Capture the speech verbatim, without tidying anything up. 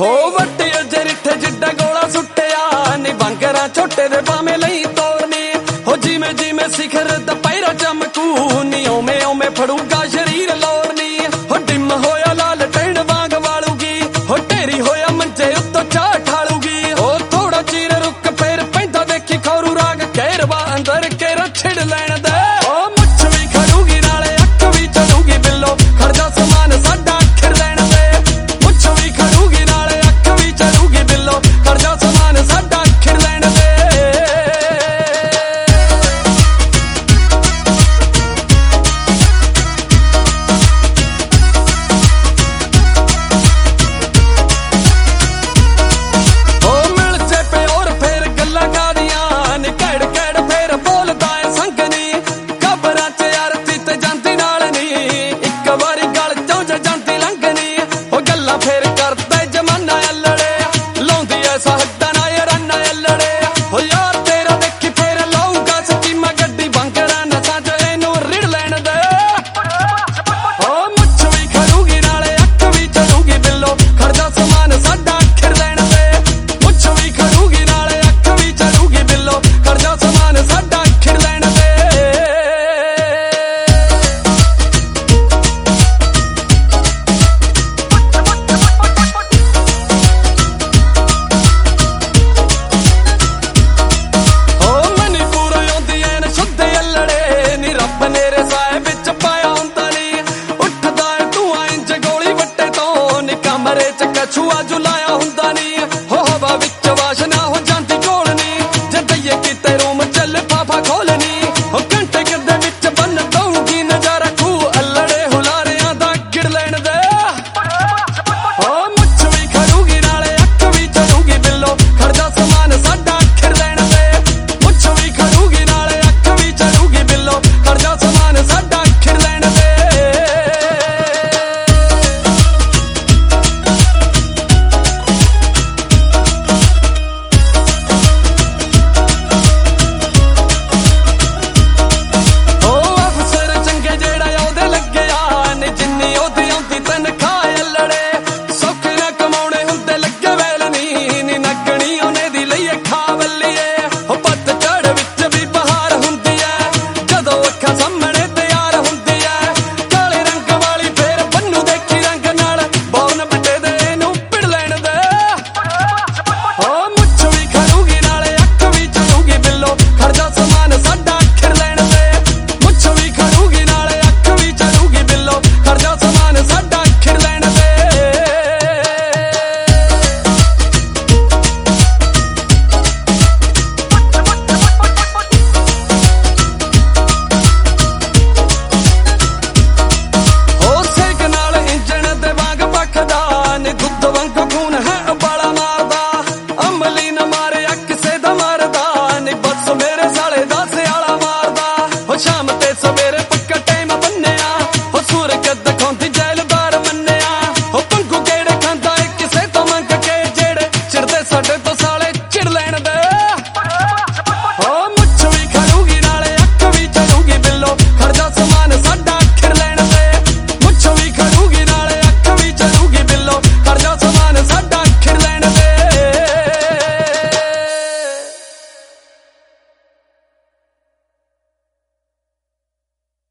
ਹੋ ਵੱਟੇ ਜਰਿੱਠੇ ਜਿੱਡਾ ਗੋਲਾ ਸੁੱਟਿਆ ਨੀ ਬੰਗਰਾ ਛੋਟੇ ਦੇ ਬਾਵੇਂ ਲਈ ਤੋਰਨੀ ਹੋ ਜਿਵੇਂ ਜਿਵੇਂ ਸਿਖਰ ਦਾ ਪੈਰਾ ਚਮਕੂ ਨੀ ਓਵੇਂ ਓਵੇਂ ਫੜੂਗਾ ਸ਼ਰੀਰ ਲੋਰਨੀ ਹੋ ਡਿਮ ਹੋਇਆ ਲਾਲ ਟੈਣ ਵਾਂਗ ਵਾਲੂਗੀ ਹੋ ਢੇਰੀ ਹੋਇਆ ਮੰਜੇ ਉੱਤੋਂ ਚਾਹ ਠਾਲੂਗੀ ਹੋ ਥੋੜਾ ਚਿਰ ਰੁੱਕ ਫੇਰ ਪੈਂਦਾ ਵੇਖੀ ਖੌਰੂ ਰਾਗ ਕਹਿਰਵਾ ਅੰਦਰ ਕੇਰਾ ਛਿੜ ਲੈਣ ਦੇ ਹੋ ਮੁੱਛ ਵੀ ਖੜੂਗੀ ਨਾਲੇ ਅੱਖ ਵੀ ਚੜੂਗੀ ਬਿੱਲੋ ਖੜਦਾ ਸਮਾਨ ਸਾਡਾ ਖਿਰ ਲੈਣ ਦੇ ਮੁੱਛ ਵੀ ਖੜੂਗੀ ਨਾਲੇ ਅੱਖ ਵੀ ਚੜੂਗੀ ਬਿੱਲੋ ਖੜਦਾ ਸਮਾਨ ਸਾਡਾ ਖਿਰ ਲੈਣ ਦੇ ਛੂਆ ਜੁਲਾਇਆ ਹੁੰਦਾ ਨੀ ਹੋ ਹਵਾ ਵਿੱਚ ਵਾਸ਼ਨਾ ਹੋ ਜਾਂਦੀ ਕੋਲਨੀ ਜੇ ਦਈਏ ਕਿਤੇ ਰੂਮ ਚੱਲ ਫਾਫਾ ਖੋਲਣੀ ਹੋ ਘੰਟੇ ਕਿੱਦੇ ਵਿੱਚ ਬੰਨ ਦਊਗੀ ਨਜ਼ਾਰਾ ਖੂ ਅਲੜੇ ਹੁਲਾਰਿਆਂ ਦਾ ਗਿੜ ਲੈਣ ਦੇ ਹੋ ਮੁੱਛ ਵੀ ਖੜੂਗੀ ਨਾਲੇ ਅੱਖ ਵੀ ਚੜੂਗੀ ਬਿੱਲੋ ਖੜਦਾ ਸਮਾਨ ਸਾਡਾ ਖਿਰ ਲੈਣ ਦੇ ਮੁੱਛ ਵੀ ਖੜੂਗੀ ਨਾਲੇ ਅੱਖ ਵੀ ਚੜੂਗੀ ਬਿੱਲੋ ਖੜਦਾ ਸਮਾਨ ਸਾਡਾ ਖਿਰ ਲੈਣ ਦੇ शाम ते सवेरे